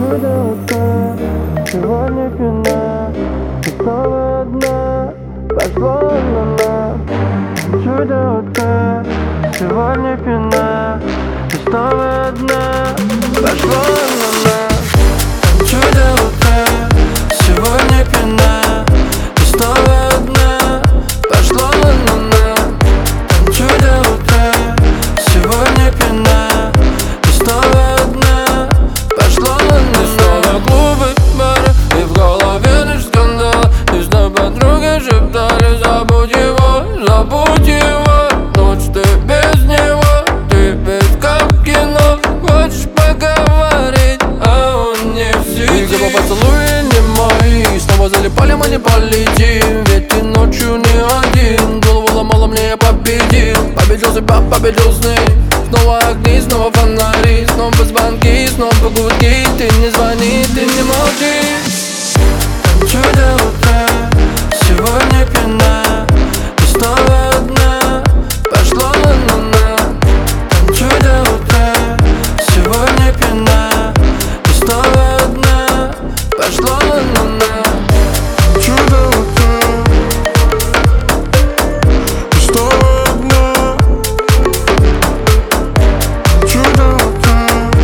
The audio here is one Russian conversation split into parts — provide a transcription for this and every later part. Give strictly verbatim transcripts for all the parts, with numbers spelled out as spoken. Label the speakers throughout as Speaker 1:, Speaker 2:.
Speaker 1: Чудо-утро, сегодня пьяна, ты снова одна, пошло на нас. Чудо-утро, сегодня пьяна, ты снова одна, пошло на нас. Чудо-утро, сегодня пьяна, ты снова одна, пошло на нас. Чудо-утро, сегодня пьяна, ты снова одна, пошло на нас. Снова клубы, бары и в голове лишь скандал. И снова подруги шептали: забудь его, забудь его. Ночь ты без него, ты весь как в кино. Хочешь поговорить, а он не в сети. И где по поцелуи не мои, снова залипали, мы не полетим. Ведь ты ночью не один, голову ломала мне, я победил. Победил себя, победил сны. Снова огни, снова фонари, снова звонки, снова гудки. Ты не звони, ты не молчи. Чудо-утро, сегодня пьяна, ты снова одна, пошло на нас. Чудо-утро, сегодня пьяна, ты снова одна, пошло на нас.
Speaker 2: Чудо-утро, ты снова одна. Чудо-утро,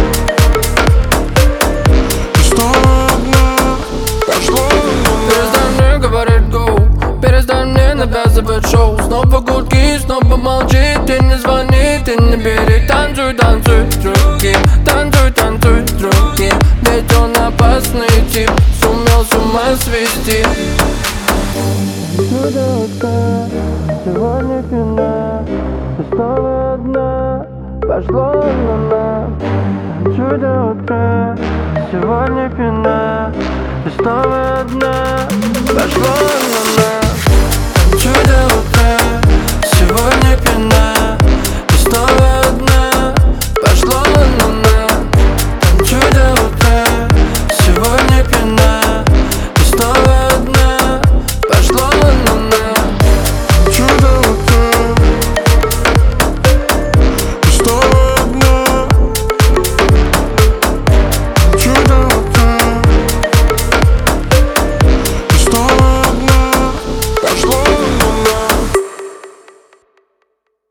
Speaker 2: ты снова одна, пошло на нас.
Speaker 1: Перестань мне говорить go, перестань мне навязывать шоу. Снова гудки, снова молчи, ты не звони, ты не бери. Танцуй, танцуй с другим, танцуй, танцуй с другим. Ведь он опасный тип, сумел с ума свести. Чудо-утро, сегодня пьяна, ты снова одна, пошло на нас. Чудо-утро, сегодня пьяна, ты снова одна, пошло на нас. Чудо-утро.